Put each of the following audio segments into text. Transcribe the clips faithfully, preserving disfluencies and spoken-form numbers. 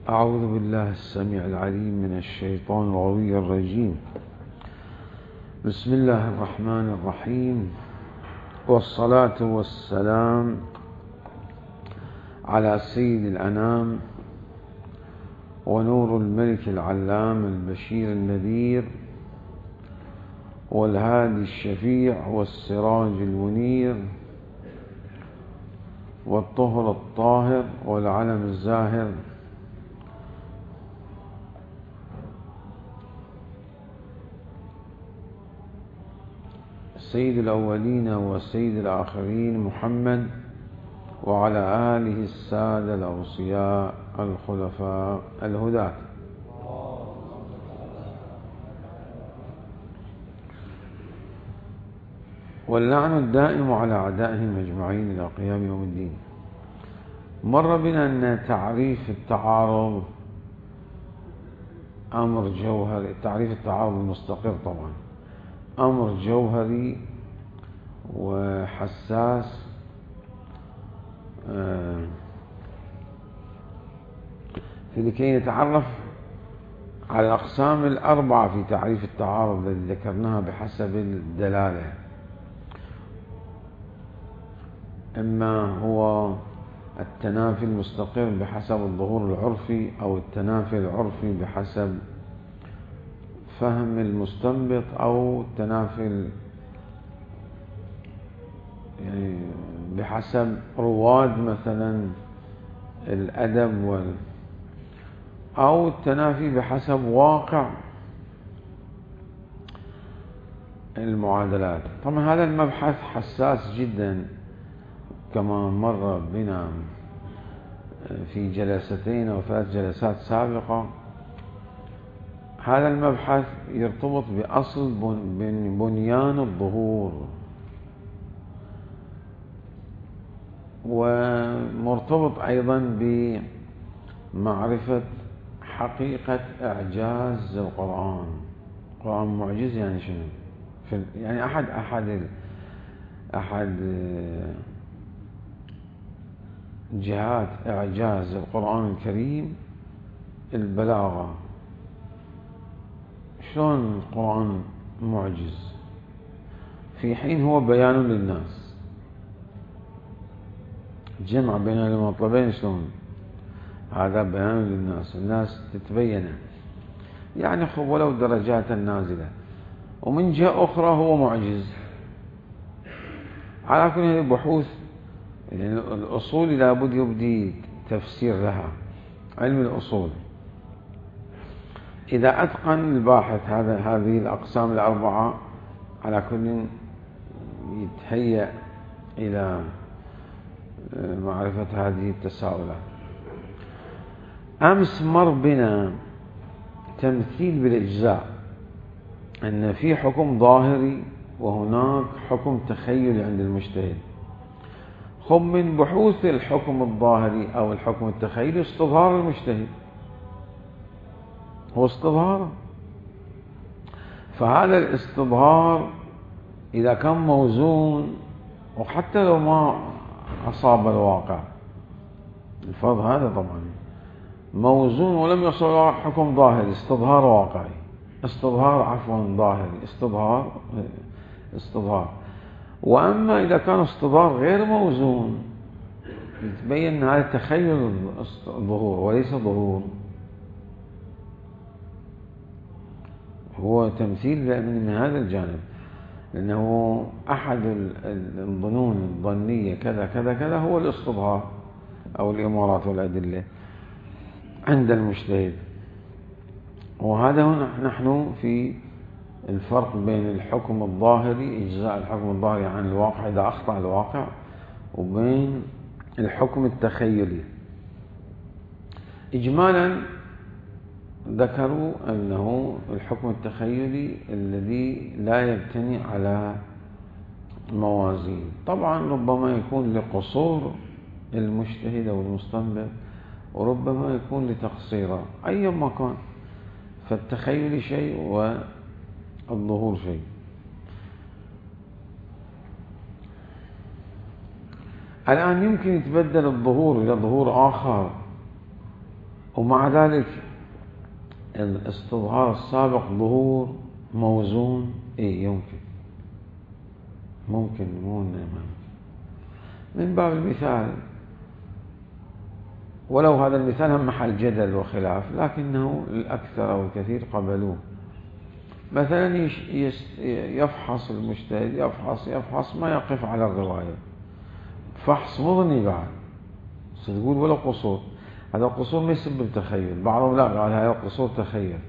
أعوذ بالله السميع العليم من الشيطان الغوي الرجيم. بسم الله الرحمن الرحيم، والصلاة والسلام على سيد الأنام ونور الملك العلام البشير النذير والهادي الشفيع والسراج المنير والطهر الطاهر والعلم الزاهر سيد الأولين وسيد الآخرين محمد وعلى آله السادة الأوصياء الخلفاء الهداة. واللعن الدائم على أعدائهم أجمعين إلى قيام يوم الدين. مر بنا أن تعريف التعارض أمر جوهري، تعريف التعارض المستقر طبعا أمر جوهري وحساس، في لكي نتعرف على الأقسام الأربعة في تعريف التعارض الذي ذكرناها بحسب الدلالة. إما هو التنافي المستقر بحسب الظهور العرفي، أو التنافي العرفي بحسب فهم المستنبط، أو التنافي يعني بحسب رواد مثلا الأدب وال أو التنافي بحسب واقع المعادلات. طبعا هذا المبحث حساس جدا كما مر بنا في جلستين أو ثلاث جلسات سابقة. هذا المبحث يرتبط بأصل بنيان الظهور، ومرتبط أيضا بمعرفة حقيقة إعجاز القرآن. القرآن معجز يعني شنو؟ يعني أحد أحد أحد جهات إعجاز القرآن الكريم البلاغة. شلون القرآن معجز في حين هو بيان للناس؟ جمع بين المطلبين شلون؟ هذا بيان للناس، الناس تتبين يعني خب ولو درجات نازلة، ومن جهة أخرى هو معجز. على كل هذه بحوث يعني الأصول لابد يبدي تفسير لها، علم الأصول. إذا أتقن الباحث هذا هذه الأقسام الأربعة على كل يتهيأ إلى معرفة هذه التساؤلات. أمس مر بنا تمثيل بالإجزاء، أن في حكم ظاهري وهناك حكم تخيلي عند المجتهد. خب من بحوث الحكم الظاهري أو الحكم التخيلي استظهار المجتهد، هو استظهار. فهذا الاستظهار إذا كان موزون، وحتى لو ما أصاب الواقع، الفرض هذا طبعا موزون ولم يصل حكم ظاهري، استظهار واقعي، استظهار عفوا ظاهري، استظهار استظهار. وأما إذا كان استظهار غير موزون يتبين أن هذا تخيل الظهور وليس ظهور، هو تمثيل من هذا الجانب، لأنه أحد الظنون الظنية كذا كذا كذا هو الاستظهار أو الإمارات والأدلة عند المجتهد. وهذا هنا نحن في الفرق بين الحكم الظاهري، إجزاء الحكم الظاهري عن الواقع إذا أخطأ الواقع، وبين الحكم التخيلي. إجمالا ذكروا أنه الحكم التخيلي الذي لا يبتني على موازين، طبعا ربما يكون لقصور المجتهد أو المستنبط، وربما يكون لتقصيره، أيما كان فالتخيل شيء والظهور شيء. الآن يمكن يتبدل الظهور إلى ظهور آخر ومع ذلك الاستظهار السابق ظهور موزون، اي يمكن ممكن مو ممكن من باب المثال، ولو هذا المثال هم محل جدل وخلاف، لكنه الأكثر أو الكثير قبلوه. مثلا يفحص المجتهد يفحص يفحص ما يقف على الرواية، فحص مضني بعد، تقول ولا قصور، هذا القصور ما يسبب تخيل، بعضهم لا قال هذا القصور تخيل.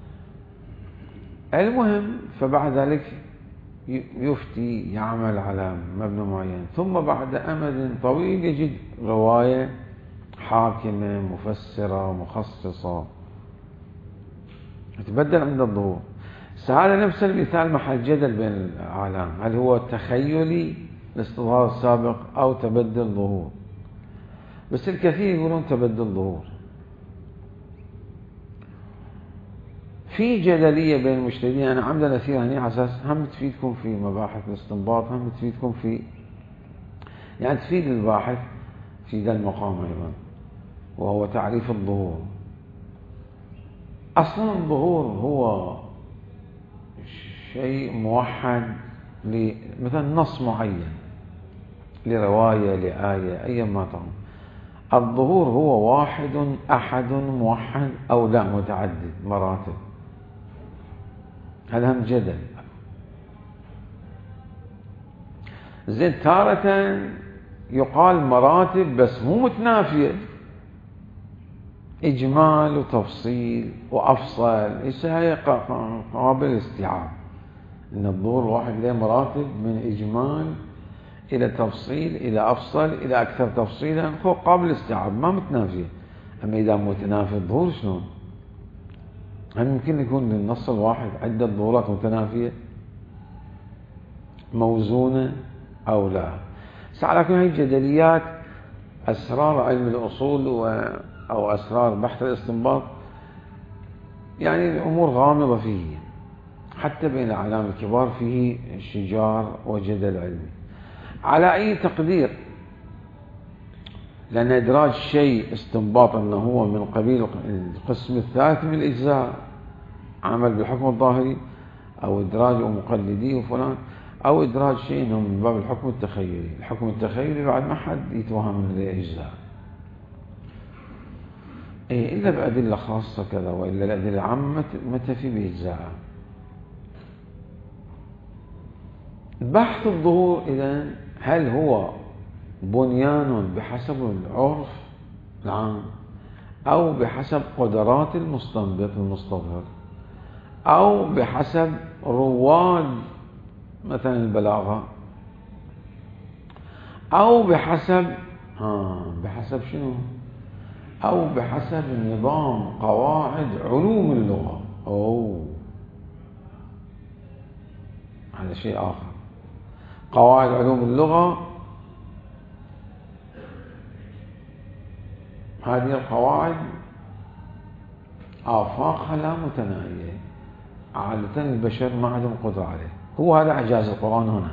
المهم فبعد ذلك يفتي يعمل على مبنى معين، ثم بعد أمد طويل يجد رواية حاكمة مفسرة مخصصة يتبدل عند الظهور. هذا نفس المثال محل جدل بين الأعلام، هل هو تخيلي الاستظهار السابق أو تبدل ظهور؟ بس الكثير يقولون تبدل ظهور. في جدلية بين المجتهدين، أنا عمدا أثير هنا على أساس هم تفيدكم في مباحث الاستنباط، هم تفيدكم في يعني تفيد الباحث في ذا المقام أيضا، وهو تعريف الظهور. أصلا الظهور هو شيء موحد مثلا نص معين لرواية لآية أي ما طعم. الظهور هو واحد أحد موحد أو لا متعدد مراتب، هذا هم جدل. زين تارة يقال مراتب بس مو متنافية، إجمال وتفصيل وأفصل، إيش هي قابل للاستيعاب، إن الظهور واحد له مراتب من إجمال إلى تفصيل إلى أفصل إلى أكثر تفصيلا، هو قابل للاستيعاب ما متنافية. أما إذا متنافي الظهور شلون؟ هل يمكن يكون للنص الواحد عدة ظهورات متنافية موزونة أو لا؟ لكن هي جدليات أسرار علم الأصول و أو أسرار بحث الاستنباط، يعني الأمور غامضة فيه، حتى بين الأعلام الكبار فيه شجار وجدل علمي. على أي تقدير، لأن إدراج شيء استنباط أنه هو من قبيل القسم الثالث من الإجزاء، عمل بالحكم الظاهري، أو إدراج مقلدي وفلان، أو إدراج شيء أنه من باب الحكم التخيلي. الحكم التخيلي بعد ما حد يتوهم من الإجزاء إيه إلا بأدلة خاصة كذا، وإلا الأدلة العامة ما تفي بإجزاء. بحث الظهور إذن هل هو بنيان بحسب العرف العام، أو بحسب قدرات المستنبط المستظهر، أو بحسب رواد مثلا البلاغة، أو بحسب ها بحسب شنو؟ أو بحسب نظام قواعد علوم اللغة. أوه هذا شيء آخر. قواعد علوم اللغة هذه القواعد آفاقها لا متناهية، عادة البشر ما عندهم قدرة عليه، هو هذا إعجاز القرآن هنا.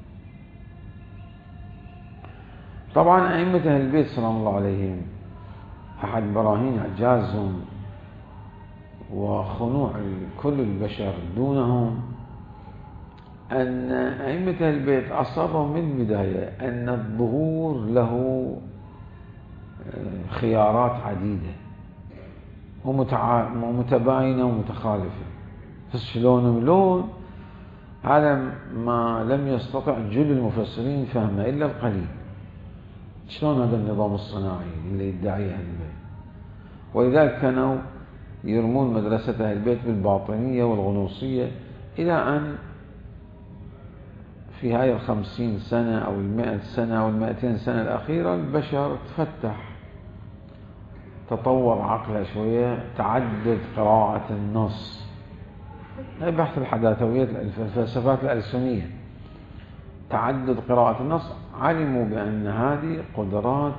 طبعا أئمة أهل البيت سلام الله عليهم أحد براهين إعجازهم وخنوع كل البشر دونهم أن أئمة أهل البيت أصروا من البداية أن الظهور له خيارات عديدة ومتباينة ومتخالفة. شلون لون هذا ما لم يستطع جل المفسرين فهمه إلا القليل. شلون هذا النظام الصناعي اللي يدعيه أهل البيت؟ ولذلك كانوا يرمون مدرسة أهل البيت بالباطنية والغنوصية، إلى أن في هاي الخمسين سنة أو المائة سنة أو المائتين سنة الأخيرة البشر تفتح، تطور عقله شوية، تعدد قراءة النص. هاي بحث الحداثوية الفلسفات الألسنية، تعدد قراءة النص، علموا بأن هذه قدرات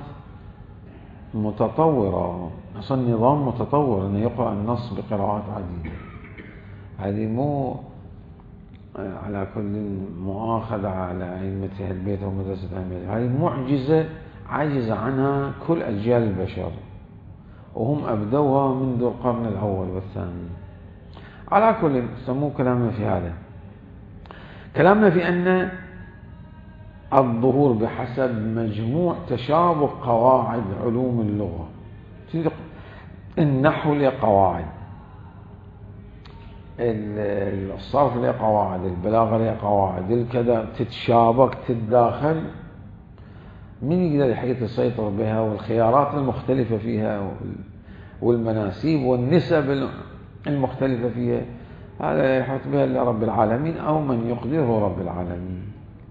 متطورة، أصلا نظام متطور أنه يقرأ النص بقراءات عديدة. هذه مو على كل مؤاخذة على أئمة أهل البيت ومدرسة أهل البيت، هذه معجزة عجز عنها كل أجيال البشر، وهم أبدوها منذ القرن الأول والثاني. على كل سموه كلامنا في هذا، كلامنا في أن الظهور بحسب مجموع تشابه قواعد علوم اللغة. النحو له قواعد، الصرف له قواعد، البلاغة له قواعد، الكذا تتشابك تتداخل. من يقدر الحقيقة يسيطر بها، والخيارات المختلفة فيها والمناسيب والنسب المختلفة فيها، هذا يحط بها إلا رب العالمين أو من يقدره رب العالمين.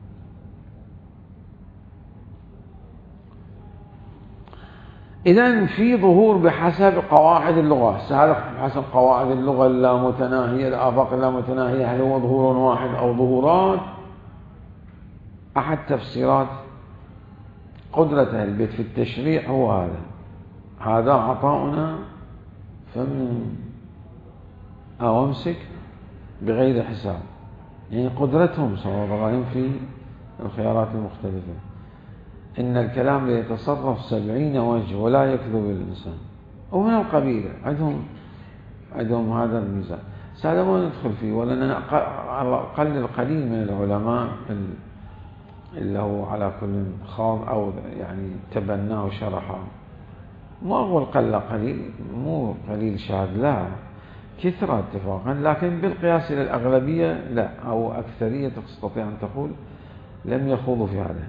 إذن في ظهور بحسب قواعد اللغة. هذا بحسب قواعد اللغة اللامتناهية، الآفاق اللامتناهية، هل هو ظهور واحد أو ظهورات؟ أحد تفسيرات قدرة أهل البيت في التشريع هو هذا: هذا عطاؤنا فمن أو امسك بغير حساب. يعني قدرتهم صلى الله عليه وسلم في الخيارات المختلفة. إن الكلام ليتصرف سبعين وجه ولا يكذب الإنسان. ومن القبيلة عندهم عندهم هذا الميزان. هذا ما ندخل فيه، ولنا أقل القليل من العلماء اللي هو على كل خاض أو يعني تبناه وشرحه. ما هو القل قليل، مو قليل شاذ، لا، كثرة اتفاقا، لكن بالقياس إلى الأغلبية لا، أو أكثرية تستطيع أن تقول لم يخوضوا في هذا.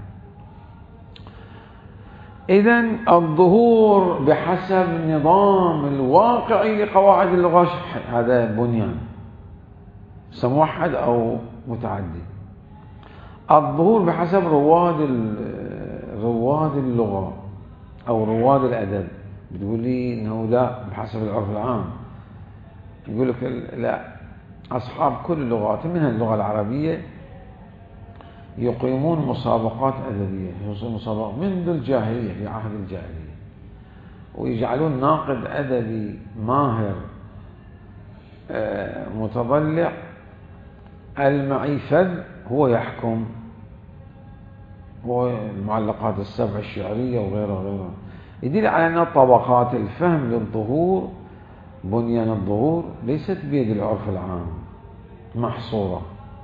إذن الظهور بحسب النظام الواقعي لقواعد اللغة هذا بنيان سموحد أو متعدد. الظهور بحسب رواد رواد اللغة أو رواد الأدب، بتقول لي إنه لا بحسب العرف العام. يقول لك لا، أصحاب كل اللغات منها اللغة العربية يقيمون مسابقات أدبية، مسابقات منذ الجاهلية، في عهد الجاهلية، ويجعلون ناقد أدبي ماهر متضلع المعي فذ هو يحكم، والمعلقات السبع الشعرية وغيرها وغيرها. يدل على أن طبقات الفهم للظهور، بنيان الظهور، ليست بيد العرف العام محصورة.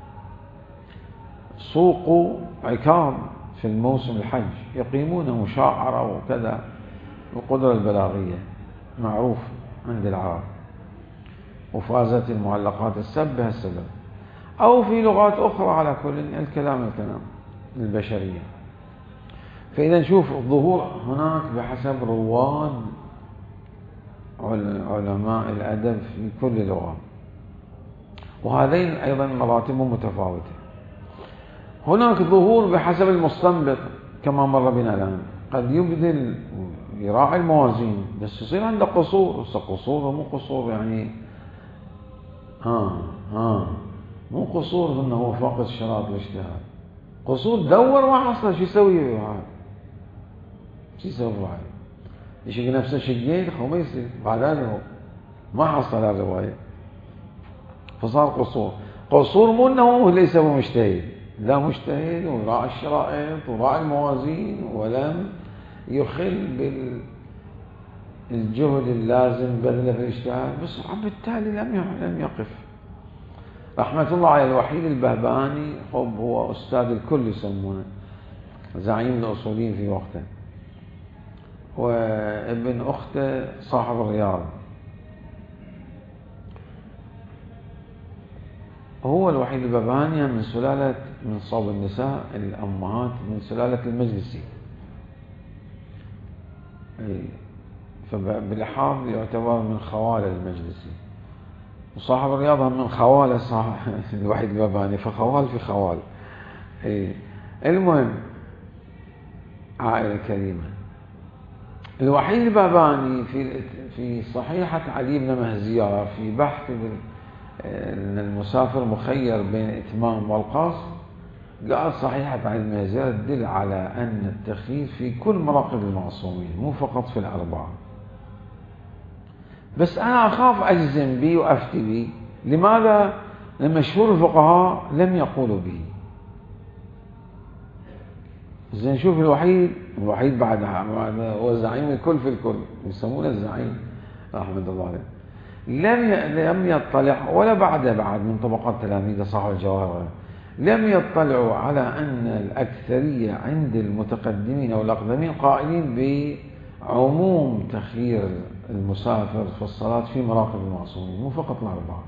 سوق عكاظ في الموسم الحج يقيمون مشاعرة وكذا، والقدرة البلاغية معروف عند العرب، وفازت المعلقات السبع بهالسبب. أو في لغات أخرى، على كل الكلام الكلام البشرية. فإذا نشوف الظهور هناك بحسب رواد علماء الأدب في كل لغة، وهذين أيضا مراتبهم متفاوتة. هناك ظهور بحسب المستنبط كما مر بنا الآن، قد يبذل يراعي الموازين بس يصير عنده قصور. قصور مو قصور يعني ها ها مو قصور انه هو فاقد شراط الاجتهاد، قصور دور ما حصل. شو يسوي هذا؟ شو يسوي هذا؟ يشق نفسه شقين خو ما يصير، بعد هذا ما حصل الرواية فصار قصور. قصور مو انه ليس هو مجتهد، لا، مجتهد وراعي الشرائط وراعي الموازين ولم يخل بالجهد اللازم بذله في الاجتهاد، بس بالتالي لم لم يقف. رحمة الله على الوحيد البهبهاني، خب هو أستاذ الكل يسمونه، زعيم الأصوليين في وقته، وابن أخته صاحب الرياض. هو الوحيد البهبهاني من سلالة من صوب النساء الأمهات، من سلالة المجلسي، فبالحاض يعتبر من خوال المجلسي، وصاحب الرياضة من خوال صاحب الوحيد البهبهاني، فخوال في خوال. المهم عائلة كريمة. الوحيد البهبهاني في في صحيحة علي بن مهزيار في بحث أن المسافر مخير بين الإتمام والقصر، قال صحيحة علي بن مهزيار تدل على أن التخيير في كل مراقب المعصومين مو فقط في الأربعة. بس أنا أخاف أجزم به وأفتي به. لماذا؟ لأن مشهور الفقهاء لم يقولوا به. زين، نشوف الوحيد الوحيد بعدها هو الزعيم الكل في الكل، يسمونه الزعيم رحمة الله عليه. لم لم يطلع ولا بعد بعد من طبقات تلاميذ صاحب الجواهر لم يطلعوا على أن الأكثرية عند المتقدمين أو الأقدمين قائلين بعموم تخيير المسافر في الصلاة في مراقب المعصومين، مو فقط الأربعة.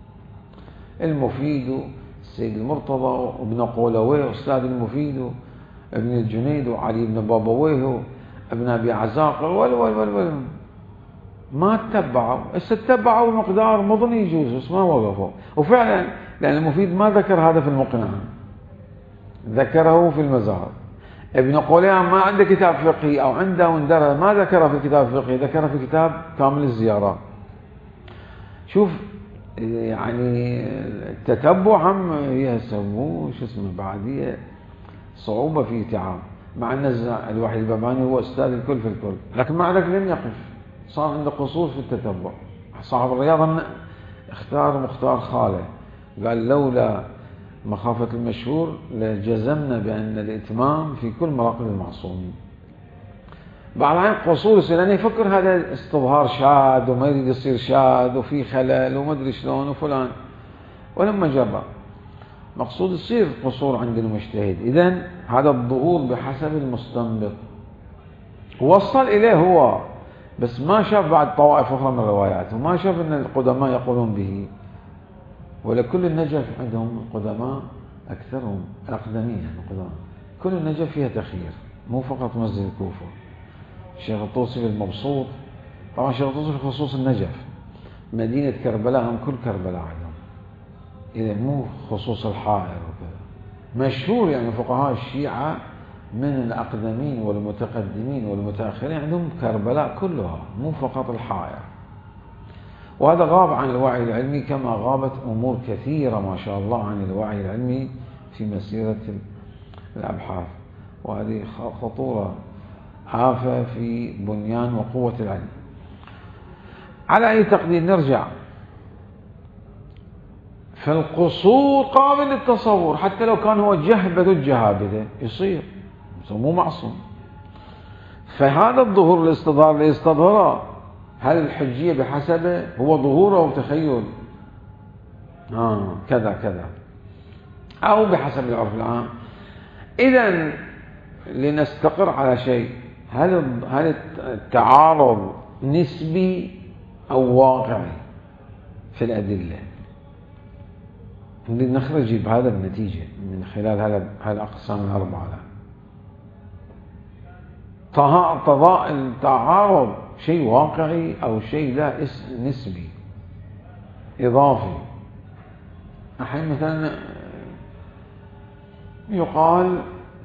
المفيد السيد المرتضى وابن قولويه أستاذ المفيد ابن الجنيد وعلي بن بابويه ابن أبي عزاقر ولا ولا ولا ما تتبعوا. استتبعوا المقدار مظن يجوز بس ما وقفوا. وفعلا لأن المفيد ما ذكر هذا في المقنع، ذكره في المزار. ابن قولويه ما عنده كتاب فقهي أو عنده وندرة ما ذكره في الكتاب الفقهي، ذكره في كتاب كامل الزيارات. شوف يعني التتبع هم يسموه شو اسمه بعديه صعوبة في اتعاب، مع أن الوحيد الباباني هو أستاذ الكل في الكل، لكن مع ذلك لم يقف، صار عنده قصور في التتبع. صاحب الرياضة اختار مختار خاله، قال لولا مخافة المشهور لجزمنا بأن الإتمام في كل مراقب المعصومين. بعض الأحيان قصور يصير لأنه يفكر هذا استظهار شاذ وما يريد يصير شاذ وفي خلل وما أدري شلون وفلان، ولما جرب مقصود يصير قصور عند المجتهد. إذن هذا الظهور بحسب المستنبط وصل إليه هو، بس ما شاف بعد طوائف أخرى من الروايات وما شاف أن القدماء يقولون به. ولكل النجف عندهم القدماء أكثرهم الأقدمين يعني القدماء، كل النجف فيها تخيير مو فقط مسجد الكوفة. الشيخ الطوسي المبسوط، طبعا الشيخ الطوسي في خصوص النجف، مدينة كربلاء هم كل كربلاء عندهم، إذا مو خصوص الحائر وكذا. مشهور يعني فقهاء الشيعة من الأقدمين والمتقدمين والمتأخرين عندهم كربلاء كلها مو فقط الحائر. وهذا غاب عن الوعي العلمي كما غابت أمور كثيرة ما شاء الله عن الوعي العلمي في مسيرة الأبحاث، وهذه خطورة آفة في بنيان وقوة العلم. على أي تقدير نرجع، فالقصور قابل للتصور حتى لو كان هو جهبذ الجهابذة يصير مو معصوم. فهذا الظهور الاستظهار اللي يستظهره هل الحجية بحسبه هو ظهوره أو تخيل آه كذا كذا أو بحسب العرف العام. إذن لنستقر على شيء، هل هل التعارض نسبي أو واقعي في الأدلة؟ نخرج بهذا النتيجة من خلال هذا الأقسام الأربعة. التعارض شيء واقعي أو شيء لا نسبي إضافي. أحيانا مثلا يقال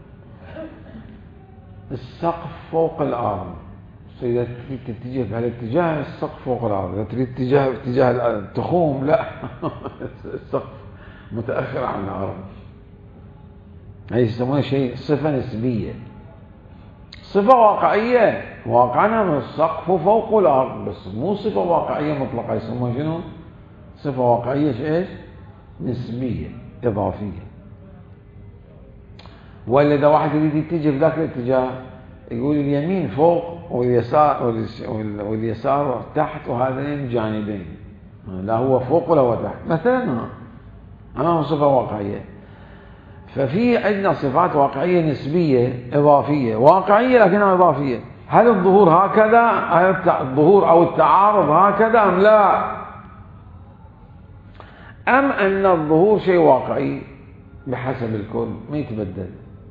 السقف فوق الأرض، إذا تريد تتجه في هذا الاتجاه السقف فوق الأرض، إذا تريد تتجه في اتجاه التخوم لا السقف متأخر عن الأرض. هذه يسمونها شيء صفة نسبية. صفة واقعية واقعنا السقف فوق الأرض، بس مو صفة واقعية مطلقة، يسمونها شنو؟ صفة واقعية ايش؟ نسبية إضافية. ولا إذا واحد يريد يتجه في ذاك الاتجاه يقول اليمين فوق واليسار واليسار تحت وهذين جانبين، لا هو فوق ولا هو تحت مثلا، أمامه صفة واقعية. ففي عندنا صفات واقعية نسبية إضافية، واقعية لكنها إضافية. هل الظهور هكذا؟ هل الظهور أو التعارض هكذا أم لا؟ أم أن الظهور شيء واقعي بحسب الكل ما يتبدل؟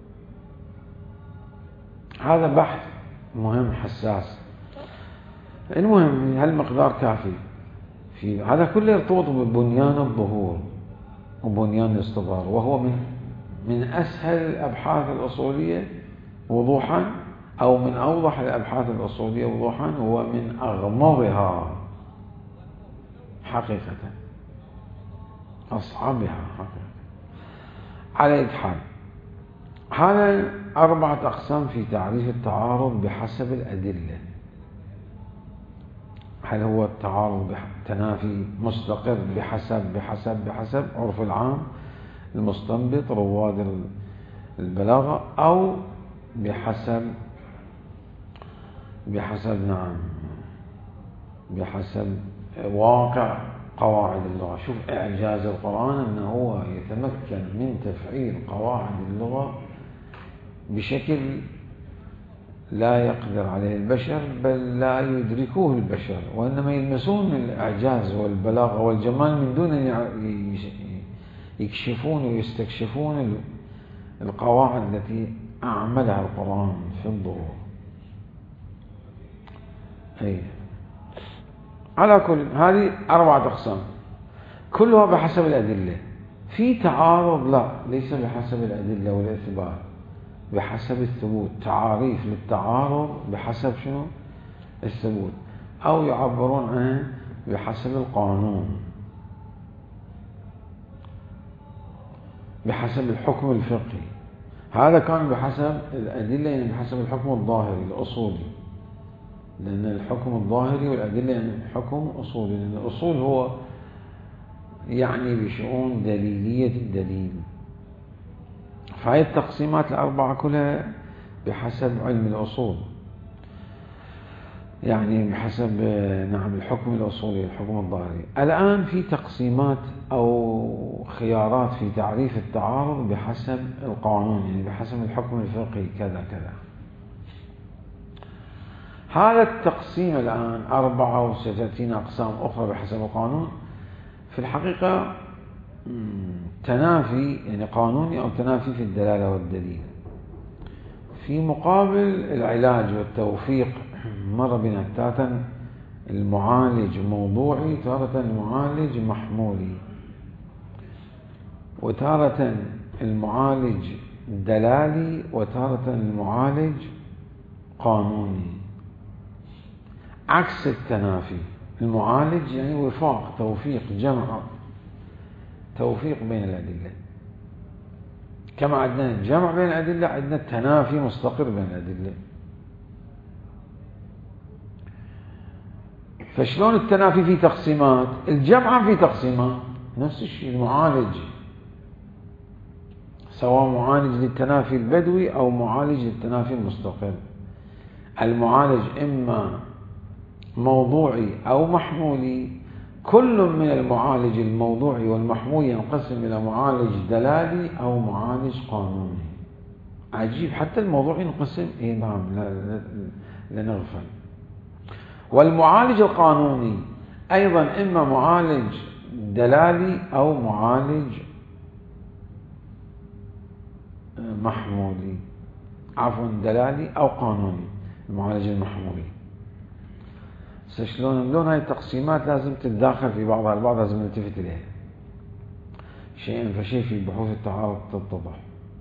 هذا بحث مهم حساس. المهم هل المقدار كافي في هذا كله؟ يرتبط ببنيان الظهور وبنيان الاستظهار، وهو من من أسهل الأبحاث الأصولية وضوحا، أو من أوضح الأبحاث الأصولية وضوحا، هو من أغمضها حقيقة، أصعبها حقيقة. على أي حال، هذا أربعة أقسام في تعريف التعارض بحسب الأدلة. هل هو التعارض تنافي مستقر بحسب بحسب بحسب عرف العام المستنبط رواد البلاغة، أو بحسب بحسب نعم بحسب واقع قواعد اللغة. شوف إعجاز القرآن أنه هو يتمكن من تفعيل قواعد اللغة بشكل لا يقدر عليه البشر، بل لا يدركوه البشر، وإنما يلمسون الإعجاز والبلاغة والجمال من دون أن يكشفون ويستكشفون القواعد التي أعملها القرآن في الظهور. أي على كل هذه أربعة أقسام كلها بحسب الأدلة. في تعارض لا، ليس بحسب الأدلة والإثبات، بحسب الثبوت. تعاريف للتعارض بحسب شنو؟ الثبوت، أو يعبرون عنه بحسب القانون، بحسب الحكم الفقهي. هذا كان بحسب الأدلة، يعني بحسب الحكم الظاهري الأصولي، لأن الحكم الظاهري والأدلة يعني حكم أصولي، لأن الأصول هو يعني بشؤون دليلية الدليل. فهي التقسيمات الأربعة كلها بحسب علم الأصول، يعني بحسب نعم الحكم الأصولي الحكم الظاهري. الآن في تقسيمات أو خيارات في تعريف التعارض بحسب القانون، يعني بحسب الحكم الفقهي كذا كذا. هذا التقسيم الآن أربعة وستين أقسام أخرى بحسب القانون، في الحقيقة تنافي يعني قانوني أو تنافي في الدلالة والدليل. في مقابل العلاج والتوفيق مر بنا تارة المعالج موضوعي، تارة المعالج محمولي، وتارة المعالج دلالي، وتارة المعالج قانوني. عكس التنافي، المعالج يعني وفاق، توفيق، جمع، توفيق بين الأدلة. كما عندنا الجمع بين الأدلة، عندنا التنافي مستقر بين الأدلة. فشلون التنافي في تقسيمات، الجمع في تقسيمات، نفس الشيء. المعالج سواء معالج للتنافي البدوي أو معالج للتنافي المستقر. المعالج إما موضوعي أو محمولي. كل من المعالج الموضوعي والمحمولي ينقسم إلى معالج دلالي أو معالج قانوني. عجيب، حتى الموضوعي ينقسم. إيه نعم، لا, لا, لا نغفل. والمعالج القانوني أيضا إما معالج دلالي أو معالج محمولي، عفوا دلالي أو قانوني، المعالج المحمولي. شلون لون هاي التقسيمات لازم تتداخل في بعضها البعض، لازم نلتفت إليها شيئا فشيء في بحوث التعارض تتضح.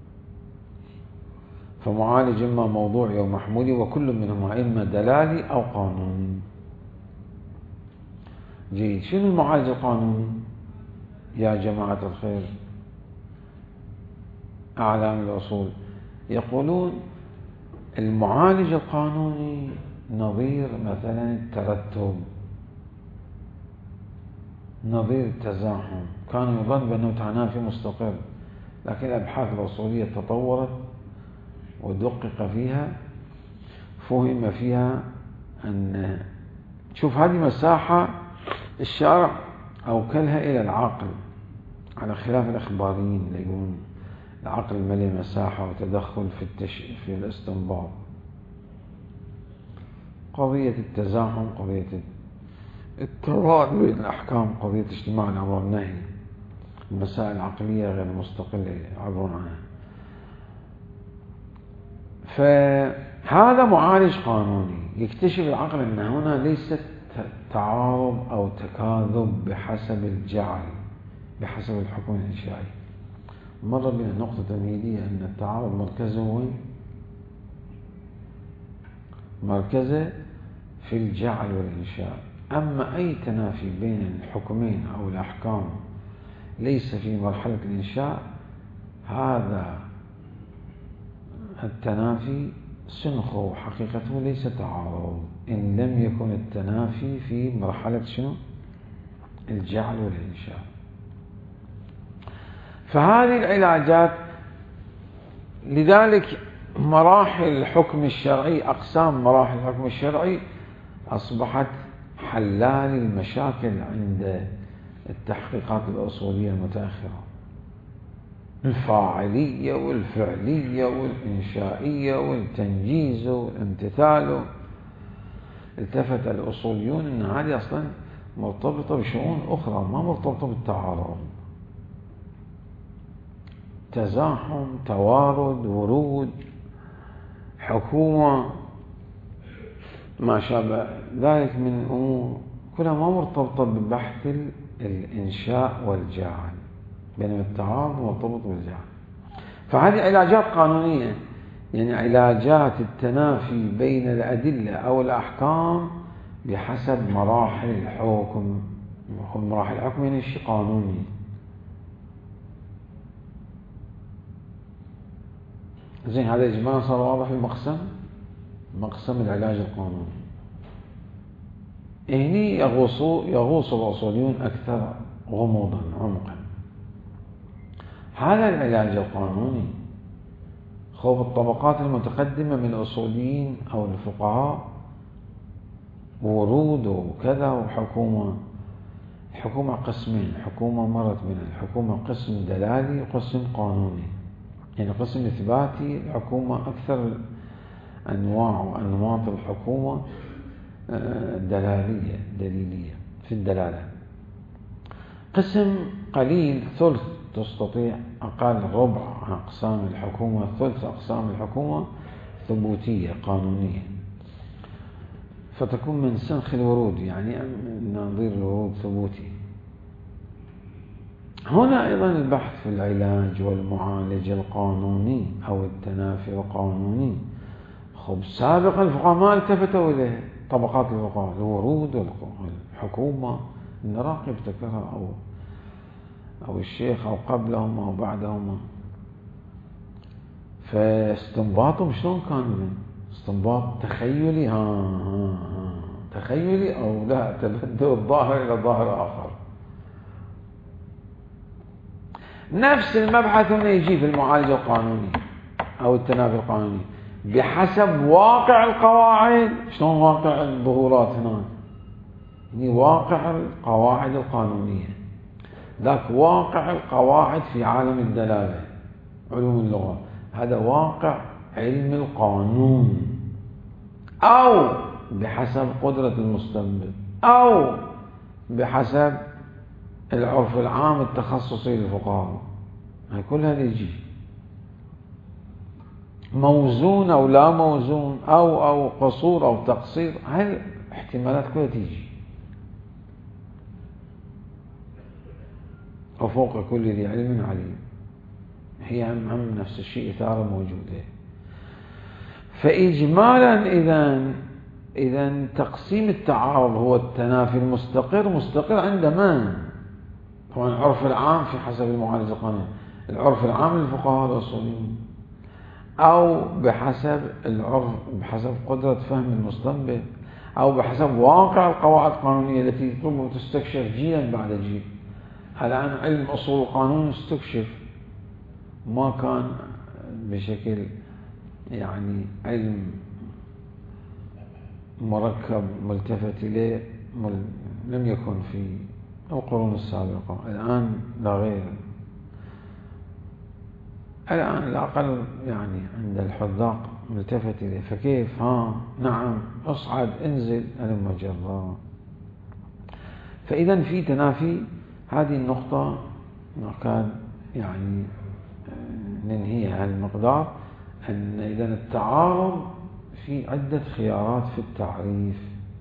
فمعالج إما موضوعي أو محمولي، وكل منهما إما دلالي أو قانوني. جيد. شنو المعالج القانوني يا جماعة الخير؟ أعلام الأصول يقولون المعالج القانوني نظير مثلا الترتب، نظير التزاحم. كان يظن بأنه تنافي مستقر، لكن الأبحاث الأصولية تطورت ودقق فيها، فهم فيها أن شوف هذه مساحة الشارع أوكلها إلى العقل، على خلاف الإخباريين اللي يقولون العقل ملي مساحة وتدخل في التش... في الاستنباط. قضية التزاحم، قضية التضاد بين الأحكام، قضية اجتماع الأمر والنهي، المسائل العقلية غير المستقلة يعبرون عنها. فهذا معالج قانوني يكتشف العقل أن هنا ليست تعارض أو تكاذب بحسب الجعل، بحسب الحكم الإنشائي. مر بنا نقطة تمهيدية أن التعارض مركزه وين؟ مركزه في الجعل والإنشاء. أما أي تنافي بين الحكمين أو الأحكام ليس في مرحلة الإنشاء، هذا التنافي سنخه حقيقته ليس تعارض، إن لم يكن التنافي في مرحلة شنو؟ الجعل والإنشاء. فهذه العلاجات، لذلك مراحل الحكم الشرعي، أقسام مراحل الحكم الشرعي أصبحت حلال المشاكل عند التحقيقات الأصولية المتأخرة. الفاعلية والفعلية والإنشائية والتنجيز والامتثال. التفت الأصوليون أن هذه أصلا مرتبطة بشؤون أخرى ما مرتبطة بالتعارض. تزاحم، توارد، ورود، حكومة، ما شابه ذلك من أمور كلها ما مرتبطة ببحث الإنشاء والجعل، بينما التعارض مرتبط بالجعل. فهذه علاجات قانونية، يعني علاجات التنافي بين الأدلة أو الأحكام بحسب مراحل الحكم. مراحل الحكم يعني شيء قانوني. زين، هذا إجمالا صار واضح في المقسم، مقسم العلاج القانوني. هني يغوص يغوص الأصوليون أكثر غموضا عمقا. هذا العلاج القانوني خوف الطبقات المتقدمة من الأصوليين أو الفقهاء ورود وكذا وحكومة. الحكومة قسمين، حكومة مرت من الحكومة قسم دلالي وقسم قانوني. يعني قسم إثباتي الحكومة أكثر أنواع وأنماط الحكومة دلالية دليلية في الدلالة. قسم قليل ثلث تستطيع أقل ربع أقسام الحكومة، ثلث أقسام الحكومة ثبوتية قانونية، فتكون من سنخ الورود، يعني نظير الورود ثبوتي. هنا أيضا البحث في العلاج والمعالج القانوني أو التنافي القانوني. خب سابقا الفقهاء ما التفتوا إليه، طبقات الفقهاء الورود والحكومة النراقي ابتكرها أو أو الشيخ أو قبلهم أو بعدهم. فاستنباطهم شلون كان؟ استنباط تخيلي، ها ها ها تخيلي أو لا، تبدل الظاهر إلى ظاهر آخر. نفس المبحث هنا يجي في المعالج القانوني أو التنافي القانوني بحسب واقع القواعد. شلون واقع الظهورات هناك؟ يعني واقع القواعد القانونية، ذاك واقع القواعد في عالم الدلالة علوم اللغة، هذا واقع علم القانون، أو بحسب قدرة المستنبط، أو بحسب العرف العام التخصصي للفقهاء. هاي كل هذا يجي موزون أو لا موزون، أو أو قصور أو تقصير، هاي احتمالات كلها تيجي. وفوق كل ذي علم عليم، هي هم, هم نفس الشيء إثارة موجودة. فإجمالا إذن إذن تقسيم التعارض هو التنافي المستقر. مستقر عند من؟ طبعا العرف العام في حسب المعالج القانوني، العرف العام للفقهاء الأصوليين، أو بحسب العرف بحسب قدرة فهم المستنبط، أو بحسب واقع القواعد القانونية التي ربما تستكشف جيلا بعد جيل. الآن علم أصول القانون استكشف، ما كان بشكل يعني علم مركب ملتفت إليه، لم يكن في القرون السابقة. الآن لا غير، الآن الأقل يعني عند الحذاق ملتفت إليه. فكيف؟ ها نعم، اصعد انزل هلم جرا. فإذا في تنافي. هذه النقطة كان يعني ننهيها المقدار، أن إذا التعارض في عدة خيارات في التعريف،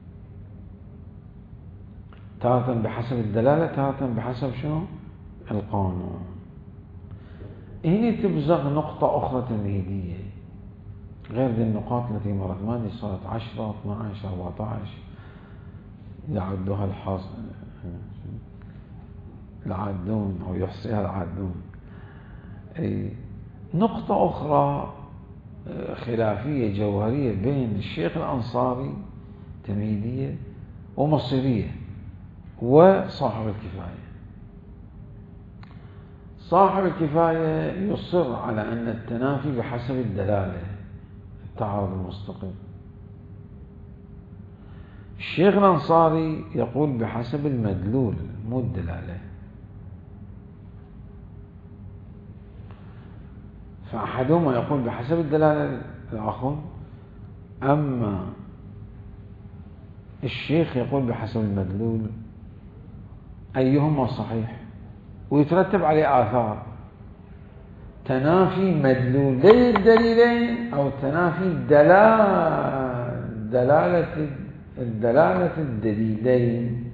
تارة بحسب الدلالة، تارة بحسب شنو؟ القانون. هنا تبزغ نقطة أخرى تمهيدية غير ذي النقاط التي مرت، ما دي صارت عشرة اثنا عشر أربعة عشر يعدها الحاصل العادون أو يحصيها العادون. أي نقطة أخرى خلافية جوهرية بين الشيخ الأنصاري تمهيدية ومصيرية وصاحب الكفاية. صاحب الكفاية يصر على أن التنافي بحسب الدلالة، التعارض المستقيم. الشيخ الأنصاري يقول بحسب المدلول مو الدلالة. فأحدهما يقول بحسب الدلالة الآخر، أما الشيخ يقول بحسب المدلول. أيهما صحيح؟ ويترتب عليه آثار تنافي مدلولي الدليلين أو تنافي دلالة دلالة الدلالة الدليلين.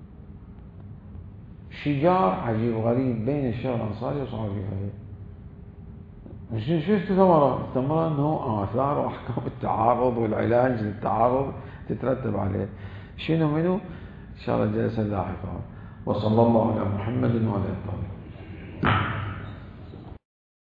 شجار عجيب غريب بين الشيخ الأنصاري وصحابي فهيم. شو ثمرة؟ الثمرة أنه آثار وأحكام التعارض والعلاج للتعارض تترتب عليه. شنو منه؟ إن شاء الله جلسة لاحقة. وصلى الله على محمد وعلى آله.